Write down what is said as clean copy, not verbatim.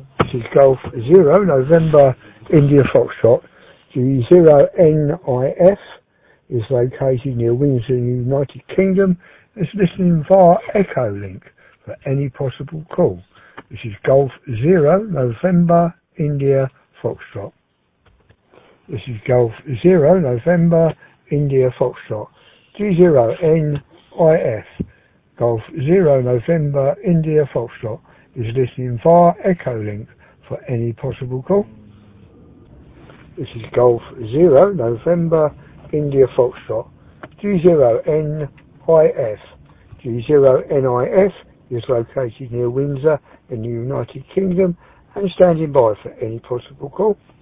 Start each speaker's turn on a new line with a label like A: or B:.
A: This is Golf Zero November India Foxtrot. G0NIF is located near Windsor, United Kingdom. It's listening via Echo Link for any possible call. This is Golf Zero November India Foxtrot. This is Golf Zero November India Foxtrot. G0NIF. Golf Zero November India Foxtrot is listening via Echo Link for any possible call. This is Golf Zero November India Foxtrot. G0NIF. G0NIF is located near Windsor in the United Kingdom and standing by for any possible call.